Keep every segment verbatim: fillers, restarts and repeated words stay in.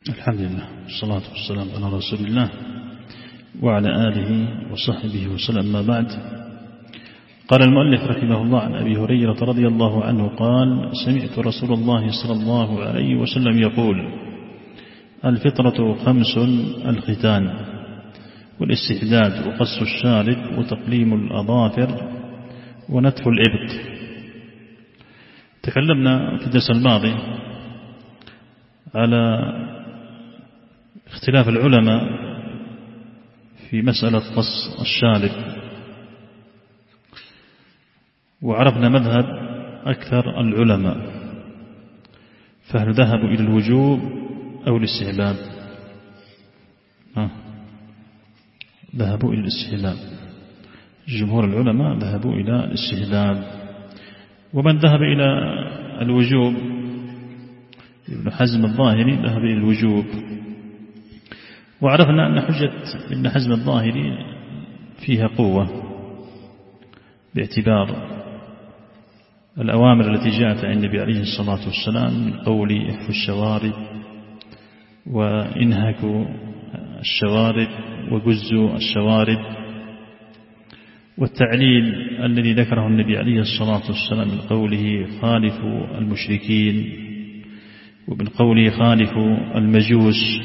الحمد لله والصلاة والسلام على رسول الله وعلى آله وصحبه وسلم. ما بعد، قال المؤلف رحمه الله عن أبي هريرة رضي الله عنه قال: سمعت رسول الله صلى الله عليه وسلم يقول: الفطرة خمس: الختان والاستحداد وقص الشارب وتقليم الأظافر ونتف الإبط. تكلمنا في الدرس الماضي على اختلاف العلماء في مسألة قص الشارب، وعرفنا مذهب أكثر العلماء، فهل ذهبوا إلى الوجوب أو الاستحباب؟ آه. ذهبوا إلى الاستحباب. جمهور العلماء ذهبوا إلى الاستحباب، ومن ذهب إلى الوجوب ابن حزم الظاهري ذهب إلى الوجوب. وعرفنا أن حجة ابن حزم الظاهري فيها قوة باعتبار الأوامر التي جاءت عن النبي عليه الصلاة والسلام من قول احفوا الشوارب وانهكوا الشوارب وجزوا الشوارب، والتعليل الذي ذكره النبي عليه الصلاة والسلام من قوله خالفوا المشركين ومن قوله خالفوا المجوس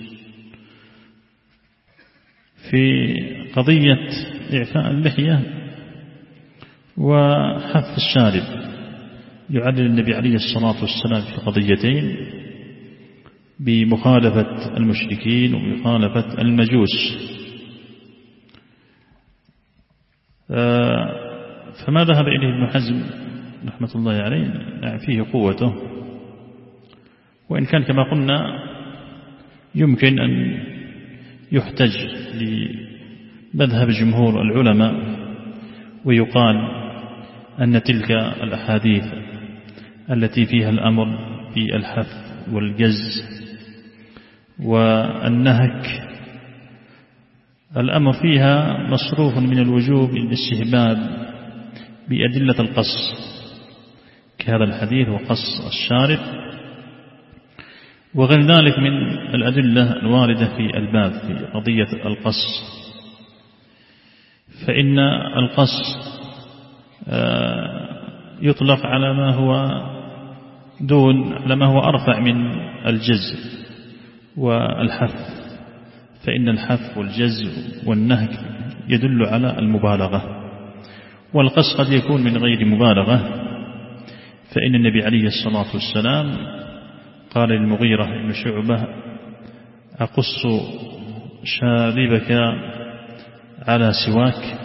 في قضية إعفاء اللحية وحف الشارب. يعلل النبي عليه الصلاة والسلام في قضيتين بمخالفة المشركين ومخالفة المجوس. فما ذهب إليه ابن حزم رحمة الله عليه فيه قوته، وإن كان كما قلنا يمكن أن يحتج لمذهب جمهور العلماء ويقال أن تلك الأحاديث التي فيها الأمر بالحف والجز والنهك الأمر فيها مصروف من الوجوب للاستحباب بأدلة القص، كهذا الحديث وقص الشارب، وغير ذلك من الأدلة الواردة في الباب في قضية القص. فإن القص يطلق على ما هو دون على ما هو أرفع من الجز والحف، فإن الحف والجز والنهك يدل على المبالغة، والقص قد يكون من غير مبالغة. فإن النبي عليه الصلاة والسلام قال للمغيرة بن شعبة: أقص شاربك على سواك؟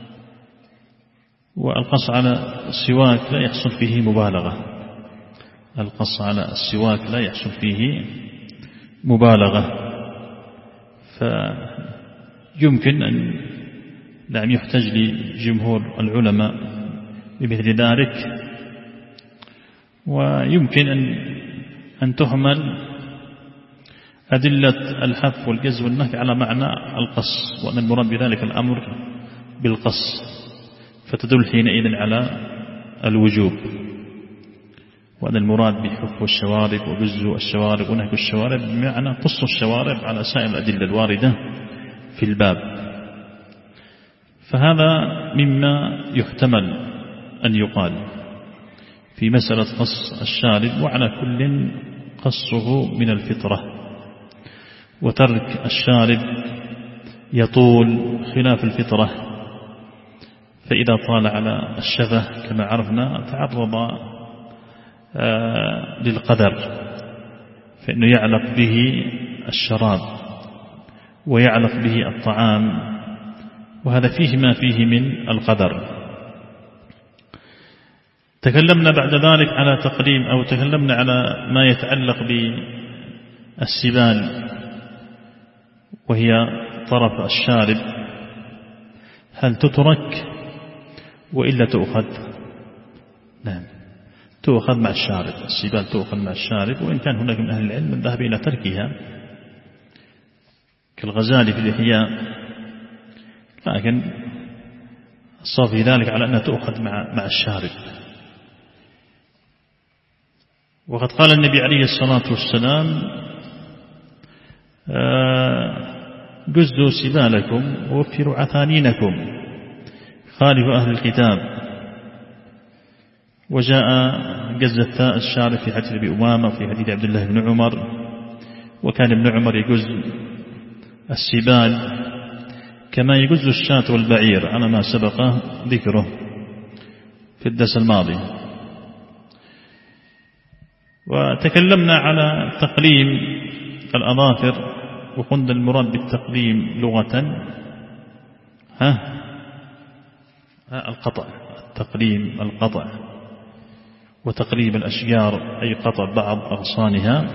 والقص على السواك لا يحصل فيه مبالغة، القص على السواك لا يحصل فيه مبالغة، فيمكن أن نعم يحتج لجمهور العلماء بمثل ذلك، ويمكن أن أن تحمل أدلة الحف والجز والنهك على معنى القص، وأن المراد بذلك الأمر بالقص، فتدل حينئذ على الوجوب، وأن المراد بحف الشوارب وجز الشوارب ونهك الشوارب بمعنى قص الشوارب على سائر الأدلة الواردة في الباب. فهذا مما يحتمل أن يقال في مسألة قص الشارب، وعلى كل قصه من الفطرة، وترك الشارب يطول خلاف الفطرة، فإذا طال على الشفة كما عرفنا تعرض للقدر، فإنه يعلق به الشراب ويعلق به الطعام، وهذا فيه ما فيه من القدر. تكلمنا بعد ذلك على تقليم أو تكلمنا على ما يتعلق بالسبال، وهي طرف الشارب، هل تترك وإلا تؤخذ؟ نعم، تؤخذ مع الشارب، السبال تؤخذ مع الشارب، وإن كان هناك من أهل العلم من ذهب إلى تركها كالغزالي في الإحياء، لكن الصواب في ذلك على أنها تؤخذ مع مع الشارب. وقد قال النبي عليه الصلاة والسلام جزوا سبالكم ووفروا عثانينكم خالفوا أهل الكتاب. وجاء جز الثاء الشارف في حديث أبي أمامة وفي حديث عبد الله بن عمر، وكان ابن عمر يجز السبال كما يجز الشاة والبعير على ما سبق ذكره في الدرس الماضي. وتكلمنا على تقليم الأظافر، وقلنا المراد بالتقليم لغة ها القطع، التقليم القطع، وتقليم الأشجار أي قطع بعض أغصانها.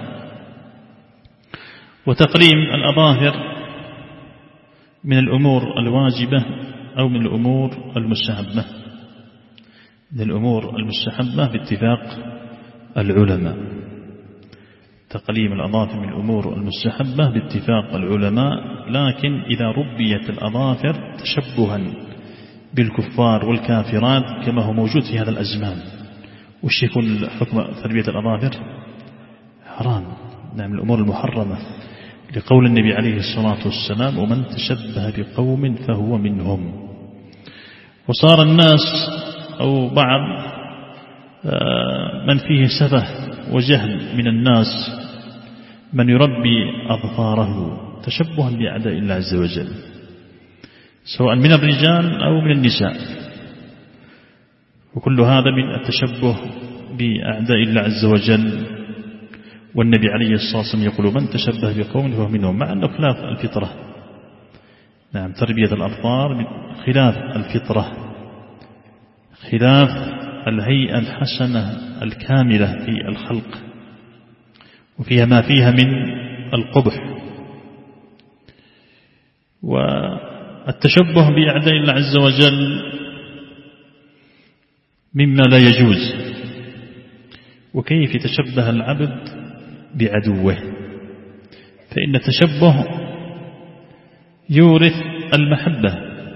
وتقليم الأظافر من الأمور الواجبة أو من الأمور المستحبة، من الأمور المستحبة باتفاق العلماء. تقليم الأظافر من الأمور المستحبة باتفاق العلماء، لكن إذا ربيت الأظافر تشبها بالكفار والكافرات كما هو موجود في هذا الأزمان، وش يكون حكم تربية الأظافر؟ حرام، نعم، الأمور المحرمة، لقول النبي عليه الصلاة والسلام: ومن تشبه بقوم فهو منهم. وصار الناس أو بعض من فيه سفه وجهل من الناس من يربي أظفاره تشبها بأعداء الله عز وجل، سواء من الرجال أو من النساء، وكل هذا من التشبه بأعداء الله عز وجل. والنبي عليه الصلاة والسلام يقول: من تشبه بقوم فهو منهم، مع أنه خلاف الفطرة. نعم، تربية الأظفار من خلاف الفطرة، خلاف الهيئة الحسنة الكاملة في الخلق، وفيها ما فيها من القبح. والتشبه بأعداء الله عز وجل مما لا يجوز. وكيف يتشبه العبد بعدوه؟ فإن التشبه يورث المحبة،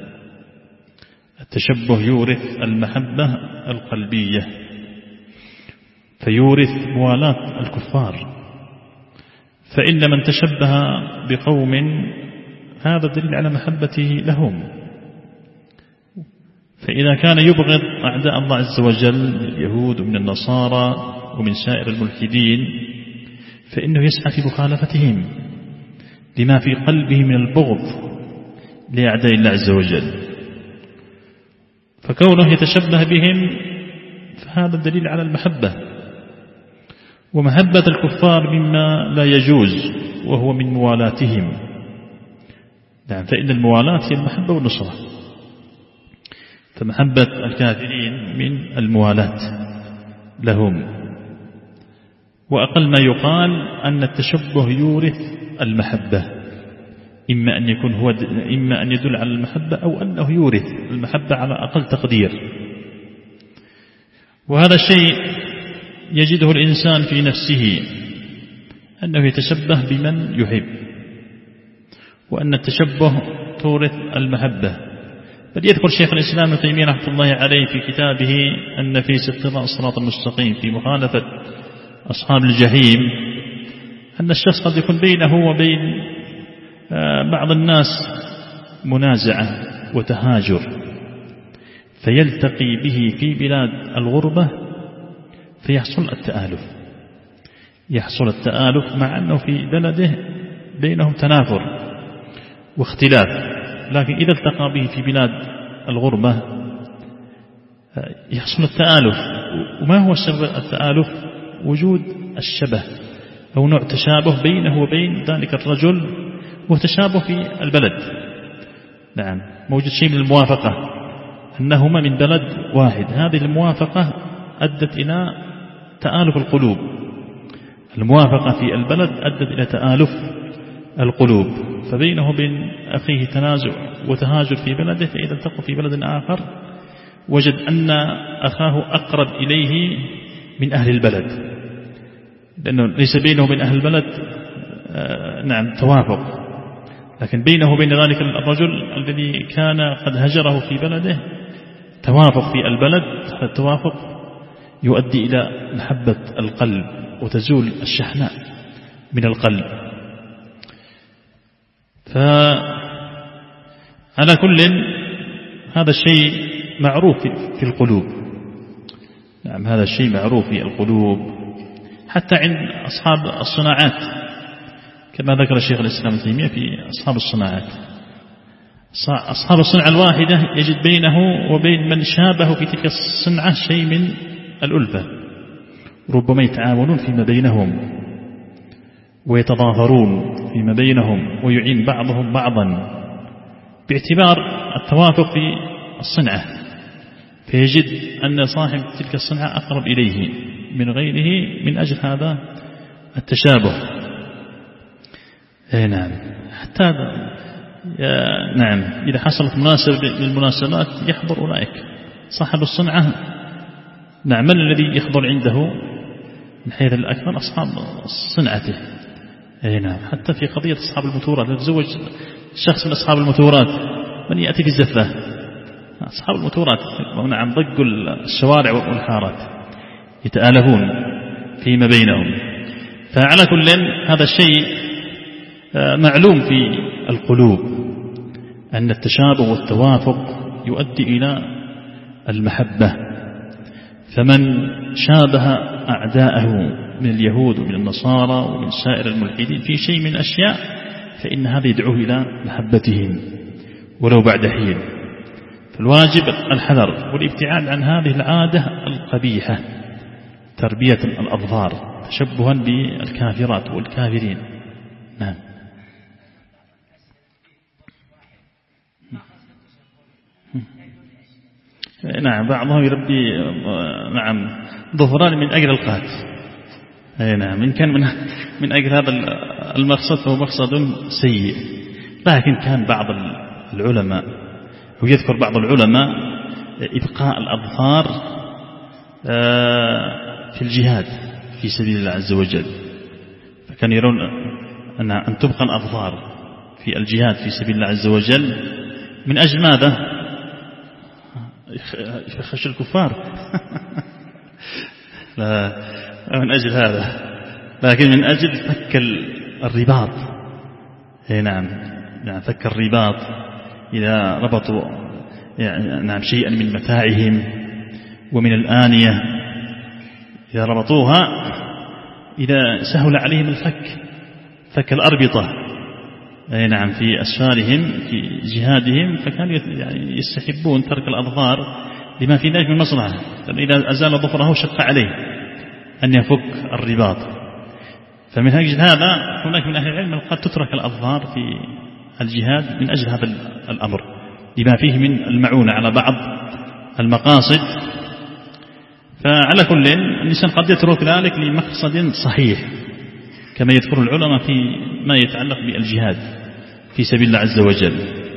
التشبه يورث المحبة القلبية، فيورث موالاة الكفار. فإن من تشبه بقوم هذا دليل على محبته لهم. فإذا كان يبغض أعداء الله عز وجل من اليهود ومن النصارى ومن سائر الملحدين، فإنه يسعى في مخالفتهم لما في قلبه من البغض لأعداء الله عز وجل. فكونه يتشبه بهم فهذا دليل على المحبة. ومحبة الكفار مما لا يجوز، وهو من موالاتهم. نعم، فإن الموالاة هي المحبة والنصرة، فمحبة الكافرين من الموالاة لهم. وأقل ما يقال أن التشبه يورث المحبة، إما أن يكون هو إما أن يدل على المحبة أو أنه يورث المحبة على أقل تقدير. وهذا شيء يجده الإنسان في نفسه، أنه يتشبه بمن يحب، وأن التشبه تورث المحبة. بل يذكر شيخ الإسلام ابن تيمية رحمة الله عليه في كتابه النفيس اقتضاء الصراط المستقيم في مخالفة أصحاب الجحيم، أن الشخص قد يكون بينه وبين بعض الناس منازعة وتهاجر، فيلتقي به في بلاد الغربة فيحصل التآلف، يحصل التآلف مع أنه في بلده بينهم تنافر واختلاف. لكن إذا التقى به في بلاد الغربة يحصل التآلف. وما هو سبب التآلف؟ وجود الشبه أو نوع تشابه بينه وبين ذلك الرجل، وتشابه في البلد. نعم، موجود شيء من الموافقة، أنهما من بلد واحد. هذه الموافقة أدت إلى تآلف القلوب، الموافقة في البلد أدت إلى تآلف القلوب. فبينه وبين أخيه تنازع وتهاجر في بلده، فإذا التقوا في بلد آخر وجد أن أخاه أقرب إليه من أهل البلد، لأنه ليس بينه وبين أهل البلد آه نعم توافق، لكن بينه وبين ذلك الرجل الذي كان قد هجره في بلده توافق في البلد. هذا التوافق يؤدي إلى محبة القلب وتزول الشحناء من القلب. فعلى كل هذا الشيء معروف في القلوب. نعم هذا الشيء معروف في القلوب حتى عند أصحاب الصناعات، كما ذكر الشيخ الإسلام ابن تيمية في أصحاب الصناعات. أصحاب الصنعة الواحدة يجد بينه وبين من شابه في تلك الصنعة شيء من الألفة، ربما يتعاونون فيما بينهم ويتظاهرون فيما بينهم ويعين بعضهم بعضا باعتبار التوافق في الصنعة، فيجد أن صاحب تلك الصنعة أقرب إليه من غيره من أجل هذا التشابه. اي نعم، حتى نعم إذا حصلت مناسبة من المناسبات يحضر أولئك صاحب الصنعة. نعم من الذي يحضر عنده من حيث الأكثر أصحاب صنعته. اي نعم، حتى في قضية أصحاب الموتورات، يتزوج شخص من أصحاب الموتورات من يأتي في الزفة أصحاب الموتورات، ونعم ضجوا الشوارع والحارات يتآلفون فيما بينهم. فعلى كل هذا الشيء معلوم في القلوب أن التشابه والتوافق يؤدي إلى المحبة. فمن شابه أعداءه من اليهود ومن النصارى ومن سائر الملحدين في شيء من الأشياء فإن هذا يدعوه إلى محبتهم ولو بعد حين. فالواجب الحذر والابتعاد عن هذه العادة القبيحة، تربية الأظفار تشبها بالكافرات والكافرين. نعم نعم بعضهم يربي نعم ظفران من أجل القات. أي نعم، إن كان من من أجل هذا المقصد فهو مقصد سيء. لكن كان بعض العلماء ويذكر بعض العلماء إبقاء الأظفار في الجهاد في سبيل الله عز وجل، فكان يرون أن تبقى الأظفار في الجهاد في سبيل الله عز وجل من أجل ماذا؟ يخشى الكفار لا من أجل هذا، لكن من أجل فك الرباط. اي نعم يعني فك الرباط إذا ربطوا يعني نعم شيئا من متاعهم ومن الآنية إذا ربطوها إذا سهل عليهم الفك فك الأربطة أي نعم في أسفارهم في جهادهم، فكانوا يعني يستحبون ترك الأظفار لما في ذلك من مصلحة، لأن إذا أزال ظفره شق عليه أن يفك الرباط. فمن أجل هذا هناك من أهل العلم قد تترك الأظفار في الجهاد من أجل هذا الأمر لما فيه من المعونة على بعض المقاصد. فعلى كل الإنسان قد يترك ذلك لمقصد صحيح كما يذكر العلماء في ما يتعلق بالجهاد في سبيل الله عز وجل.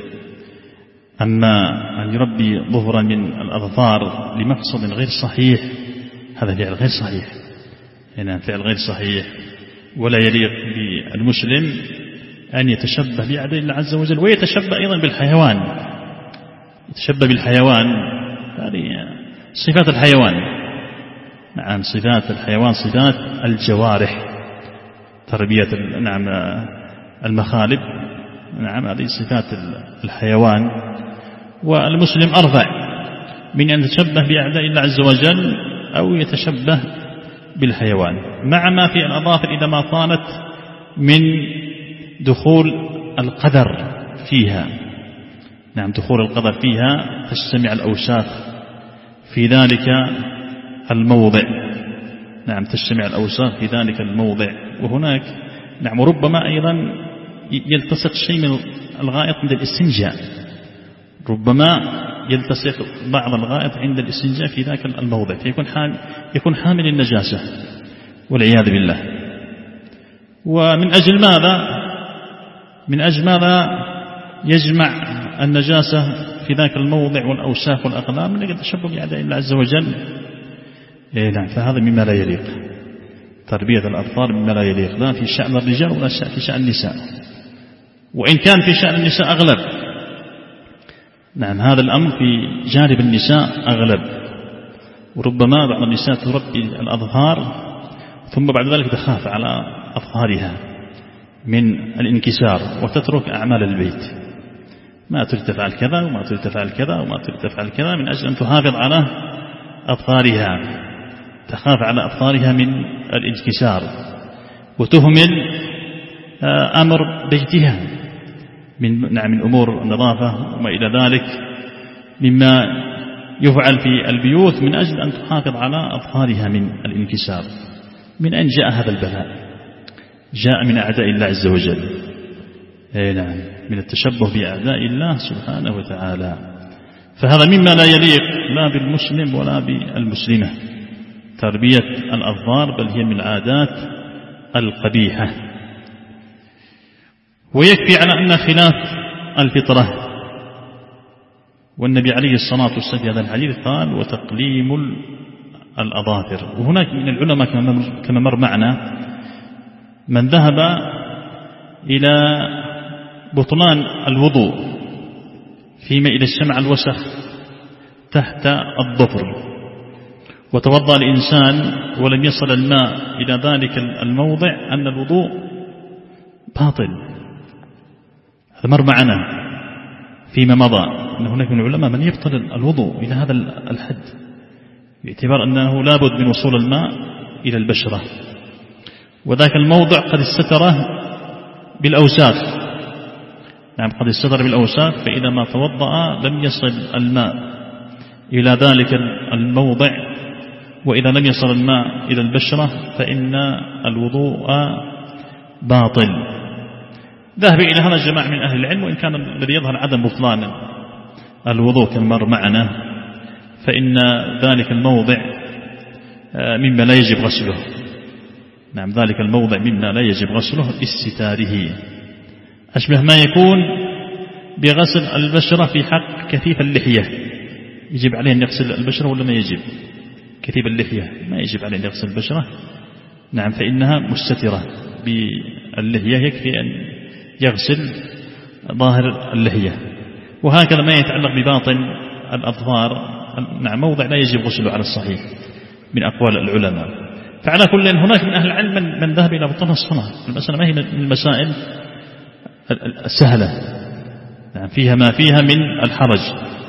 أما أن يربي ظفرا من الأظفار لمقصد غير صحيح هذا فعل غير صحيح، هنا فعل غير صحيح، ولا يليق بالمسلم أن يتشبه بأعداء الله عز وجل ويتشبه أيضا بالحيوان. يتشبه بالحيوان هذه صفات الحيوان. نعم صفات الحيوان صفات الجوارح، تربية نعم المخالب، نعم هذه صفات الحيوان. والمسلم أرفع من أن يتشبه بأعداء الله عز وجل أو يتشبه بالحيوان، مع ما في الأظافر إذا ما طالت من دخول القدر فيها. نعم دخول القدر فيها تجتمع الأوساخ في ذلك الموضع. نعم تجتمع الأوساخ في ذلك الموضع. وهناك نعم ربما أيضا يلتصق شيء من الغائط عند الاستنجاء، ربما يلتصق بعض الغائط عند الاستنجاء في ذاك الموضع، فيكون حامل يكون حامل النجاسة والعياذ بالله. ومن أجل ماذا؟ من أجل ماذا يجمع النجاسة في ذاك الموضع والأوساخ والأقلام من أجل تشبه بأعداء الله عز وجل. إيه نعم، فهذا مما لا يليق. تربية الأطفال مما لا يليق، لا في شأن الرجال ولا في شأن النساء، وإن كان في شأن النساء أغلب. نعم هذا الأمر في جانب النساء أغلب، وربما بعض النساء تربي الأظهار ثم بعد ذلك تخاف على أظهارها. من الانكسار وتترك أعمال البيت، ما تريد تفعل كذا وما تريد تفعل كذا وما تريد تفعل كذا من أجل أن تحافظ على أظفارها، تخاف على أظفارها من الانكسار، وتهمل أمر بيتها من نعم من أمور النظافة وما إلى ذلك مما يفعل في البيوت من أجل أن تحافظ على أظفارها من الانكسار. من أين جاء هذا البلاء؟ جاء من أعداء الله عز وجل، أي نعم، من التشبه بأعداء الله سبحانه وتعالى. فهذا مما لا يليق لا بالمسلم ولا بالمسلمة، تربية الأظفار، بل هي من العادات القبيحة. ويكفي على أن خلاف الفطرة، والنبي عليه الصلاة والسلام في هذا الحديث قال وتقليم الأظافر. وهناك من العلماء كما مر معنا من ذهب إلى بطلان الوضوء فيما إذا اجتمع الوسخ تحت الظفر وتوضأ الإنسان ولم يصل الماء إلى ذلك الموضع أن الوضوء باطل. هذا مر معنا فيما مضى أن هناك من العلماء من يبطل الوضوء إلى هذا الحد باعتبار أنه لابد من وصول الماء إلى البشرة، وذاك الموضع قد استتره بالأوساخ. نعم قد استتر بالأوساخ، فإذا ما توضأ لم يصل الماء إلى ذلك الموضع، وإذا لم يصل الماء إلى البشرة فإن الوضوء باطل. ذهب إلى هذا الجماعة من أهل العلم، وإن كان الذي يظهر عدم بطلان الوضوء كما مر معنا، فإن ذلك الموضع مما لا يجب غسله. نعم ذلك الموضع مما لا يجب غسله لاستتاره، أشبه ما يكون بغسل البشرة في حق كثيف اللحية. يجب عليه أن يغسل البشرة ولا ما يجب؟ كثيف اللحية ما يجب عليه أن يغسل البشرة، نعم، فإنها مستترة باللحية، يكفي أن يغسل ظاهر اللحية. وهكذا ما يتعلق بباطن الأظفار، نعم موضع لا يجب غسله على الصحيح من أقوال العلماء. فعلى كل هناك من أهل العلم من, من ذهب إلى بطلان الصلاة. المسألة ما هي من المسائل السهلة، نعم فيها ما فيها من الحرج.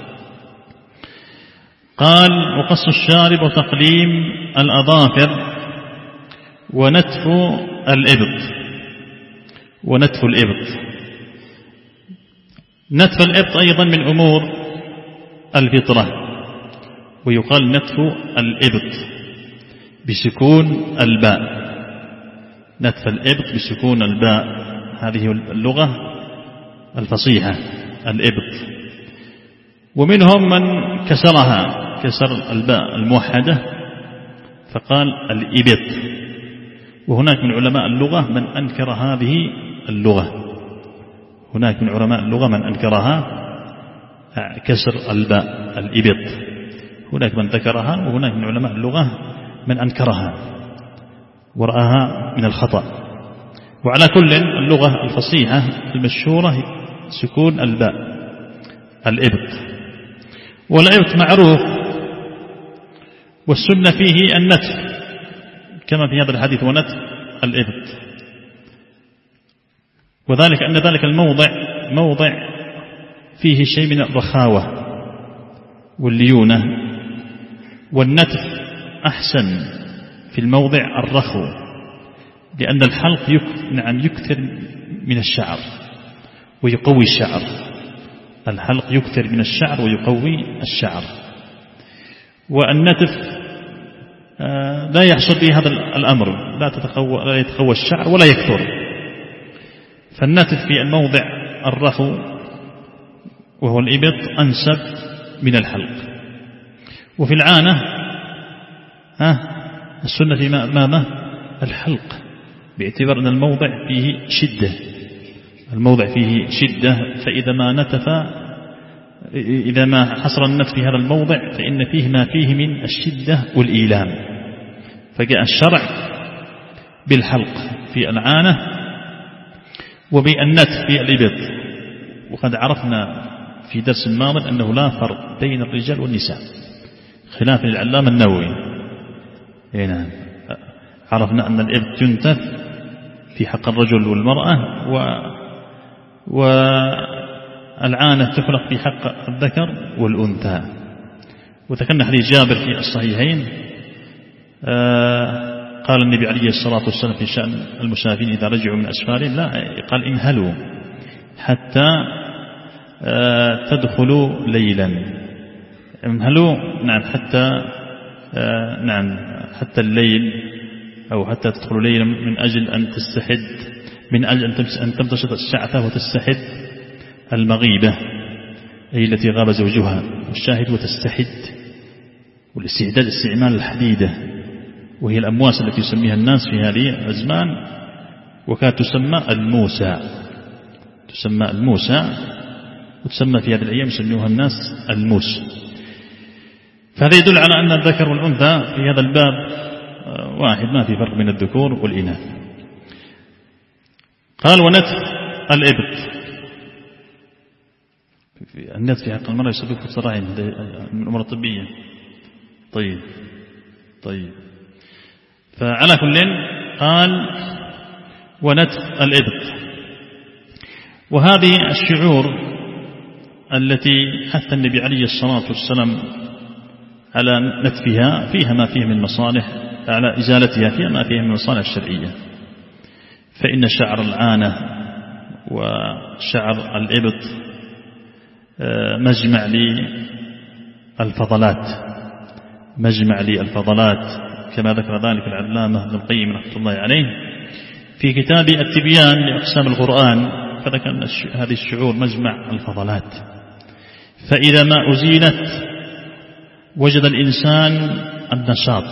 قال وقص الشارب وتقليم الأظافر ونتف الإبط. ونتف الإبط، نتف الإبط أيضا من أمور الفطرة، ويقال نتف الإبط بسكون الباء. نتف الإبط بسكون الباء، هذه اللغة الفصيحة الإبط. ومنهم من كسرها، كسر الباء الموحدة فقال الإبط. وهناك من علماء اللغة من أنكر هذه اللغة، هناك من علماء اللغة من أنكرها كسر الباء الإبط، هناك من ذكرها، وهناك من علماء اللغة من أنكرها ورآها من الخطأ. وعلى كل اللغة الفصيحة المشهورة سكون الباء الإبط. والإبط معروف، والسنة فيه النتف كما في هذا الحديث ونتف الإبط، وذلك أن ذلك الموضع موضع فيه شيء من الرخاوة والليونة، والنتف أحسن في الموضع الرخو، لأن الحلق يك... نعم يكثر من الشعر ويقوي الشعر. الحلق يكثر من الشعر ويقوي الشعر، والنتف آه لا يحصل به هذا الأمر، لا, تتقوى... لا يتقوى الشعر ولا يكثر. فالنتف في الموضع الرخو وهو الإبط أنسب من الحلق. وفي العانة ها السنة في ماذا؟ الحلق، باعتبار أن الموضع فيه شدة، الموضع فيه شدة، فإذا ما نتف إذا ما حصل النتف في هذا الموضع فإن فيه ما فيه من الشدة والإيلام، فجاء الشرع بالحلق في العانة وبالنتف في الإبط. وقد عرفنا في درس الماضي أنه لا فرق بين الرجال والنساء خلاف العلامة النووي. نعم عرفنا أن الإبط ينتف في حق الرجل والمرأة، و والعانة تخلق في حق الذكر والأنثى. وذكرنا حديث جابر في الصحيحين آه قال النبي عليه الصلاة والسلام في شأن المسافرين إذا رجعوا من أسفارهم، لا قال انهلوا حتى آه تدخلوا ليلا، انهلوا نعم حتى آه نعم حتى الليل أو حتى تدخلوا ليلا من أجل أن تستحد، من أجل أن تمتشط الشعثة وتستحد المغيبة أي التي غاب زوجها، والشاهد وتستحد، والاستعداد استعمال الحديدة وهي الأمواس التي يسميها الناس في هذه الأزمان، وكانت تسمى الموسى، تسمى الموسى وتسمى في هذه الأيام يسميها الناس الموس. فهذا يدل على أن الذكر والأنثى في هذا الباب واحد، ما في فرق بين الذكور والإناث. قال ونتف الإبط، النتف في حق المرأة يسبب صراع من الأمور الطبية. طيب طيب فعلى كل قال ونتف الإبط. وهذه الشعور التي حث النبي عليه الصلاة والسلام على نتفها فيها ما فيه من مصالح، على إزالتها فيها ما فيه من مصالح الشرعية. فإن شعر العانة وشعر الإبط مجمع للفضلات، مجمع للفضلات كما ذكر ذلك العلامة ابن القيم رحمة الله عليه في كتاب التبيان لأقسام القرآن، فذكر أن هذه الشعور مجمع الفضلات. فإذا ما أزيلت وجد الإنسان النشاط،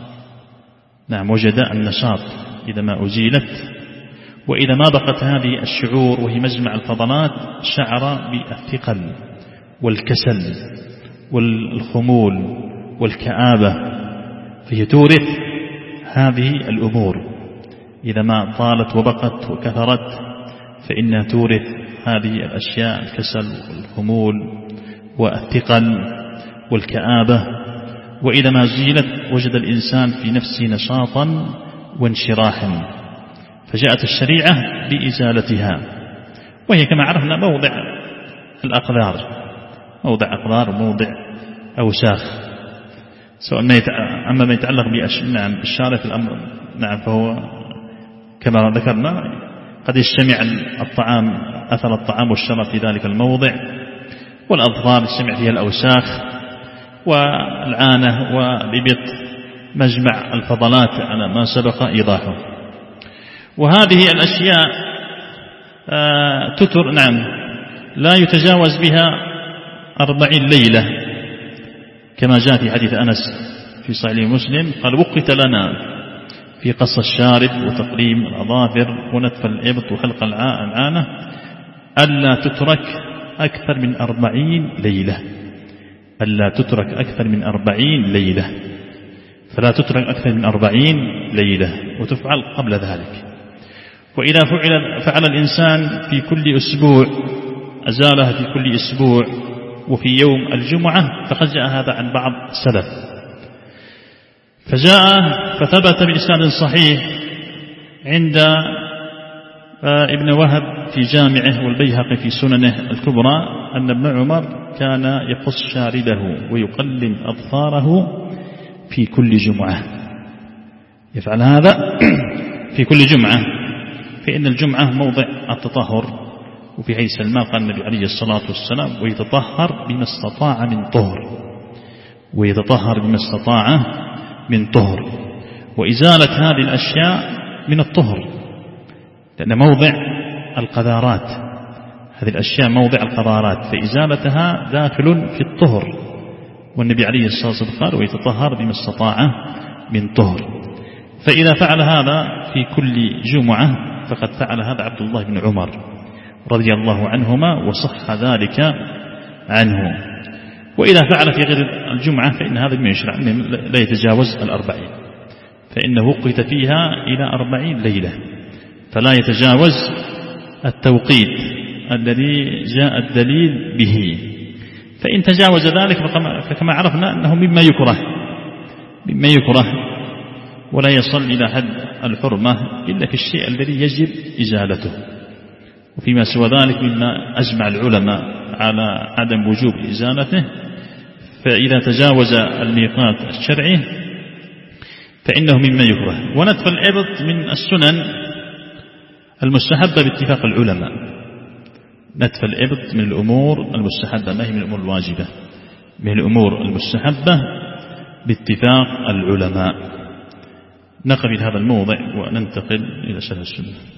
نعم وجد النشاط إذا ما أزيلت. وإذا ما بقت هذه الشعور وهي مجمع الفضلات شعر بالثقل والكسل والخمول والكآبة، فهي تورث هذه الأمور. إذا ما طالت وبقت وكثرت فإنها تورث هذه الأشياء، الكسل والخمول والثقل والكآبة. وإذا ما زيلت وجد الإنسان في نفسه نشاطا وانشراحا، فجاءت الشريعة بإزالتها. وهي كما عرفنا موضع الأقذار، موضع أقذار وموضع أوساخ، سواء ما يتع... أما ما يتعلق نعم بالشارف الأمر نعم فهو كما ذكرنا قد يجتمع الطعام، أثر الطعام والشرب في ذلك الموضع، والأظفار يجتمع فيها الأوساخ، والعانة والإبط مجمع الفضلات على ما سبق إيضاحه. وهذه الأشياء آه تتر نعم لا يتجاوز بها أربعين ليلة كما جاء في حديث أنس في صحيح مسلم قال وقت لنا في قص الشارب وتقليم الأظافر ونتف الإبط وحلق العانة ألا تترك أكثر من أربعين ليلة، ألا تترك أكثر من أربعين ليلة، فلا تترك أكثر من أربعين ليلة وتفعل قبل ذلك. وإذا فعل, فعل الإنسان في كل أسبوع أزالها في كل أسبوع وفي يوم الجمعة فقد جاء هذا عن بعض السلف. فجاء فثبت بإسناد صحيح عند ابن وهب في جامعه والبيهقي في سننه الكبرى أن ابن عمر كان يقص شاربه ويقلم أظفاره في كل جمعة، يفعل هذا في كل جمعة، فإن الجمعة موضع التطهر. وفي حديث سلمان قال النبي عليه الصلاة والسلام ويتطهر بما استطاع من طهر، ويتطهر بما استطاع من طهر. وإزالة هذه الأشياء من الطهر، لأن موضع القذارات، هذه الأشياء موضع القذارات، فإزالتها داخل في الطهر. والنبي عليه الصلاة والسلام قال ويتطهر بما استطاع من طهر. فإذا فعل هذا في كل جمعة فقد فعل هذا عبد الله بن عمر رضي الله عنهما وصح ذلك عنه. وإذا فعل في غير الجمعة فإن هذا من يشرع لا يتجاوز الأربعين، فإنه وقت فيها إلى أربعين ليلة، فلا يتجاوز التوقيت الذي جاء الدليل به. فإن تجاوز ذلك فكما عرفنا أنه مما يكره، مما يكره ولا يصل إلى حد الحرمة إلا في الشيء الذي يجب إزالته. وفيما سوى ذلك مما أجمع العلماء على عدم وجوب إزالته، فإذا تجاوز الميقات الشرعي فإنه مما يكره. ونتف الإبط من السنن المستحبة باتفاق العلماء. نتف الإبط من الأمور المستحبة، ما هي من الأمور الواجبة، من الأمور المستحبة باتفاق العلماء. نقف في هذا الموضع وننتقل إلى شرح السنة.